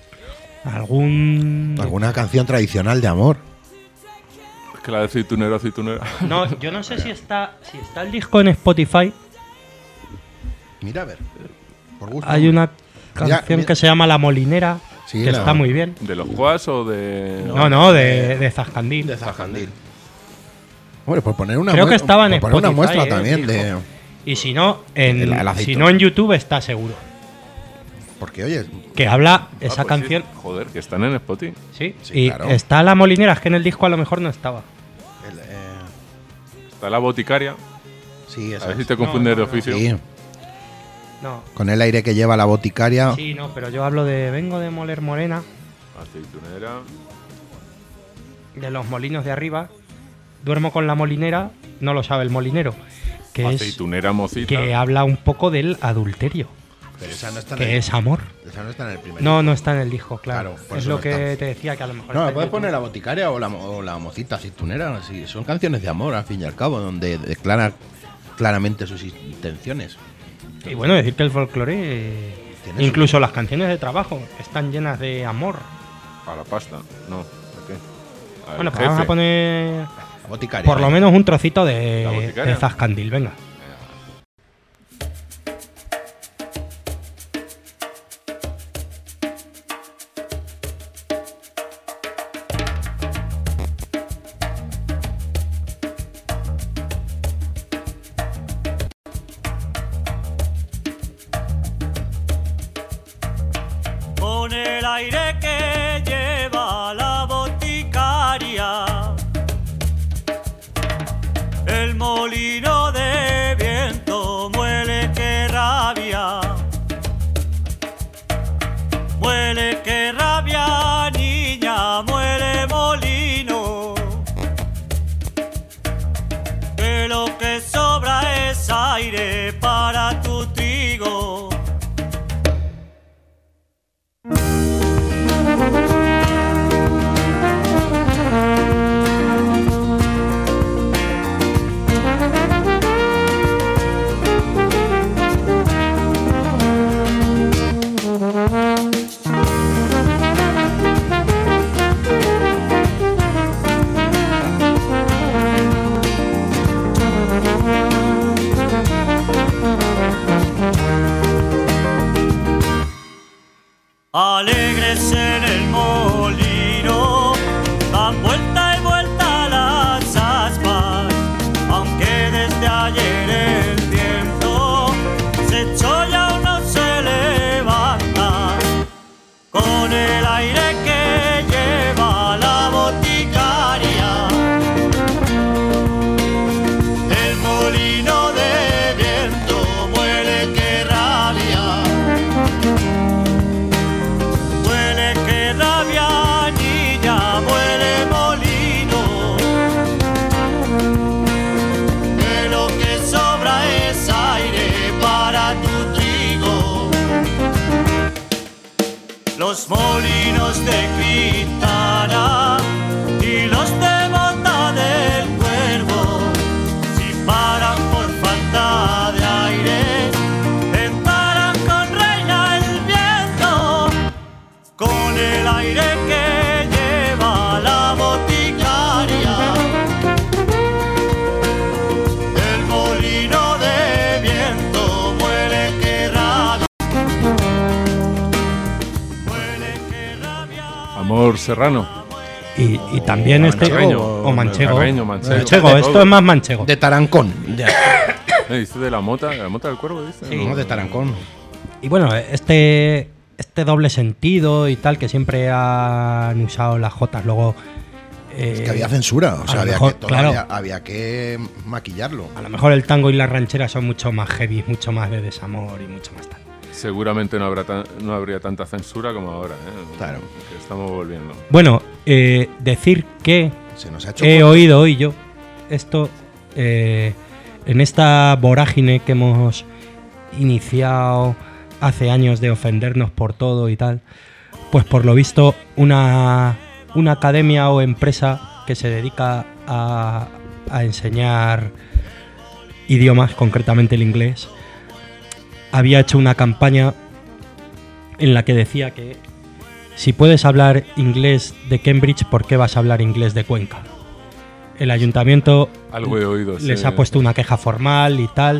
Algún. Alguna canción tradicional de amor. Es que la de aceitunero, aceitunera. No, yo no sé si está, si está el disco en Spotify. Mira, a ver. Por gusto. Hay una Mira, canción mira. que se llama La Molinera, Sí, que la- está muy bien. ¿De los Juas o de.? No, no, de, de Zascandil. De Zajandil. Hombre, por poner una Creo que mue- estaba en por poner una Spotify, muestra eh, también dijo. de. Y si no, en, El- el aceituna. si no en YouTube está seguro. Porque, oye, Que habla Ah, esa pues canción. sí. Joder, que están en Spotify. Sí, Sí, y claro. está La Molinera, es que en el disco a lo mejor no estaba. el, eh, Está la boticaria. sí, A esa ver si es. te confundes No, no, de oficio. Sí, No. con el aire que lleva la boticaria. Sí, no, pero yo hablo de Vengo de Moler Morena, Aceitunera. de los molinos de arriba. Duermo con la molinera, no lo sabe el molinero. Que es Aceitunera mocita. que habla un poco del adulterio, Pero esa no está en que el, es amor. esa no está en el primer. No, no está en el disco, claro. Claro, por es eso lo no que está. te decía, que a lo mejor. No, está en puedes YouTube. poner la boticaria o la, mo- o la mocita aceitunera. Sí, son canciones de amor, al fin y al cabo, donde declara claramente sus intenciones. Y bueno, decir que el folclore, eh, Tiene incluso las canciones de trabajo, están llenas de amor. A la pasta. No. ¿A qué? Al Bueno, pues vamos a jefe. poner La boticaria. por lo menos un trocito ¿La de, boticaria? de Zascandil, venga. Con el aire que lleva la boticaria, el molino de viento muele que rabia, muele que rabia, niña, muele molino, que lo que sobra es aire para tu trigo. Alegres en el molino, dan vuelta y vuelta las aspas, aunque desde ayer el viento se echó y aún no se levanta. Con el aire que lleva la boticaria, el molino de viento muere los molinos de Cristana y los de Bota del Cuervo, si paran por falta de aire, entraran con reina el viento, con el aire que lleva la boticaria. El molino de viento muere que rabia, muere que rabia. Amor serrano. Y, y también o este. manchego, O manchego. Carreño, manchego. Manchego, esto es más manchego. De Tarancón. ¿Me dice de la mota? ¿De la mota del cuervo dice? Sí. No, de Tarancón. Y bueno, este, este doble sentido y tal que siempre han usado las jotas, luego. Eh, Es que había censura, o a sea, lo había, mejor, que, todavía claro. había que maquillarlo. A lo mejor el tango y la ranchera son mucho más heavy, mucho más de desamor y mucho más tal. Seguramente no, habrá tan- no habría tanta censura como ahora, ¿eh? Claro. Que estamos volviendo. Bueno, eh, decir que Se nos ha hecho he corto. oído hoy yo esto eh, en esta vorágine que hemos iniciado hace años de ofendernos por todo y tal, pues por lo visto una, una academia o empresa que se dedica a, a enseñar idiomas, concretamente el inglés, había hecho una campaña en la que decía que si puedes hablar inglés de Cambridge, ¿por qué vas a hablar inglés de Cuenca? El ayuntamiento Algo he oído. les sí. ha puesto una queja formal y tal.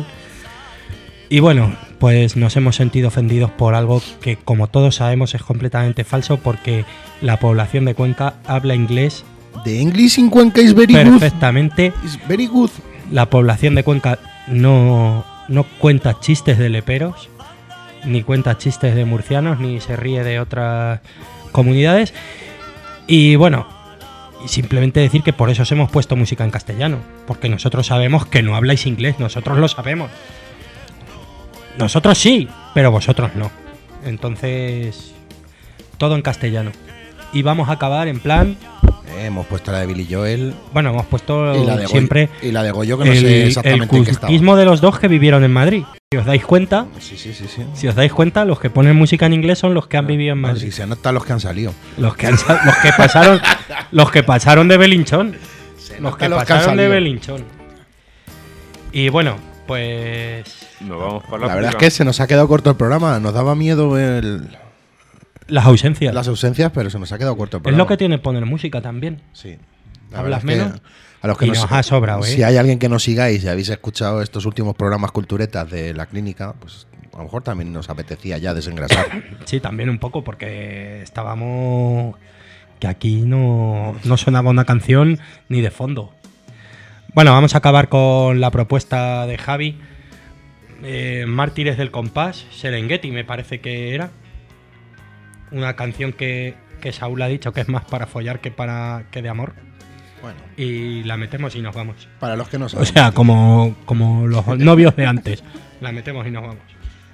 Y bueno, pues nos hemos sentido ofendidos por algo que, como todos sabemos, es completamente falso, porque la población de Cuenca habla inglés The English in Cuenca is very good. perfectamente. Is very good. La población de Cuenca no, no cuenta chistes de leperos, ni cuenta chistes de murcianos, ni se ríe de otras comunidades. Y bueno, y simplemente decir que por eso os hemos puesto música en castellano, porque nosotros sabemos que no habláis inglés, nosotros lo sabemos. Nosotros sí, pero vosotros no. Entonces, todo en castellano. Y vamos a acabar en plan... Eh, hemos puesto la de Billy Joel. Bueno, hemos puesto Y la de siempre... Goyo, y la de Goyo, que no el, sé exactamente el en qué estaba. cultismo de los dos que vivieron en Madrid. Si os dais cuenta, Sí, sí, sí, sí. si os dais cuenta, los que ponen música en inglés son los que han vivido en No, Madrid. si se notan los que han salido. Los que han sa- los que pasaron, los que pasaron de Belinchón, los nota que los que han pasaron de salido. Belinchón. Y bueno, pues Nos vamos para la La verdad es África. que se nos ha quedado corto el programa. Nos daba miedo el, las ausencias. las ausencias, pero se nos ha quedado corto el Es programa. lo que tiene poner música también. Sí. La Hablas verdad es que menos a los que y nos, nos ha sobrado, ¿eh? Si hay alguien que nos sigáis y habéis escuchado estos últimos programas culturetas de la clínica, pues a lo mejor también nos apetecía ya desengrasar. Sí, también un poco, porque estábamos... que aquí no, no sonaba una canción ni de fondo. Bueno, vamos a acabar con la propuesta de Javi. Eh, Mártires del compás, Serengeti me parece que era. Una canción que, que Saúl ha dicho que es más para follar que para que de amor. Bueno, Y la metemos y nos vamos. para los que no O saben. sea, como, como los novios de antes. La metemos y nos vamos.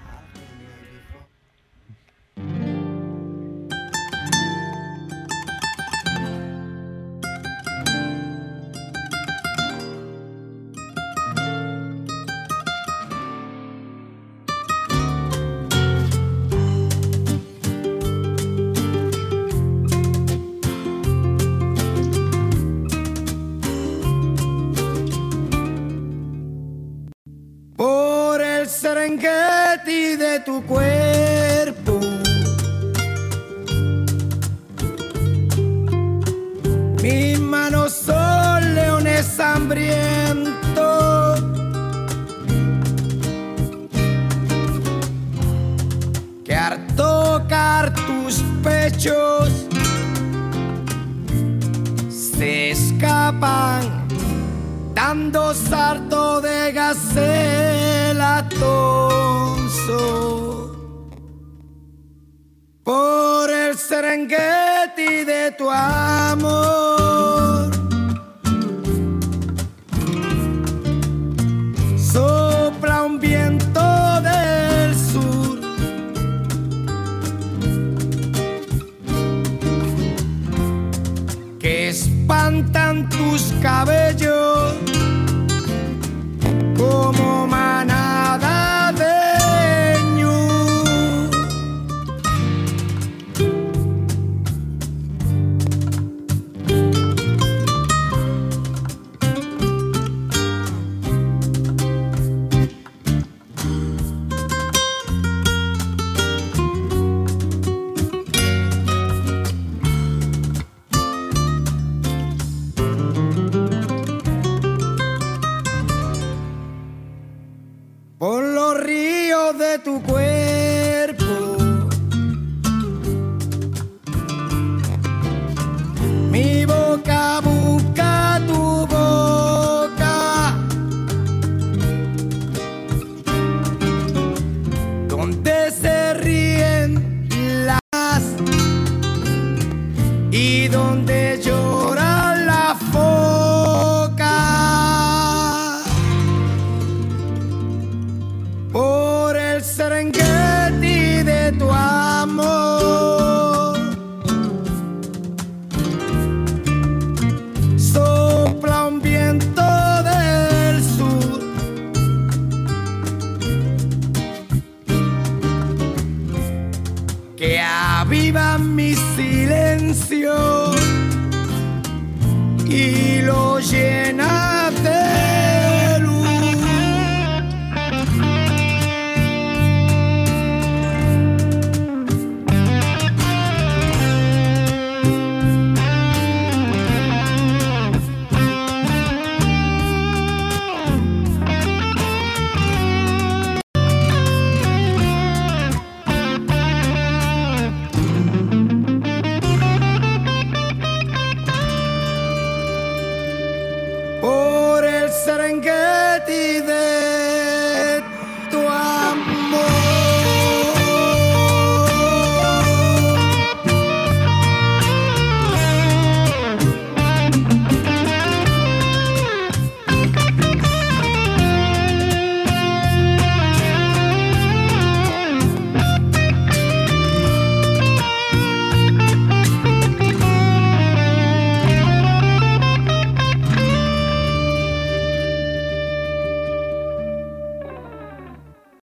Por el Serengeti de tu cuerpo, mis manos son leones hambrientos. Que al tocar tus pechos se escapan dando salto de gacela tonso. Por el Serengeti de tu amor, sopla un viento del sur que espantan tus cabellos como manada de ñu. de tu cuerpo. Mi boca busca tu boca, donde se ríen las y donde llora la foca. Por el Serengeti de tu amor, sopla un viento del sur que aviva mi silencio y lo llena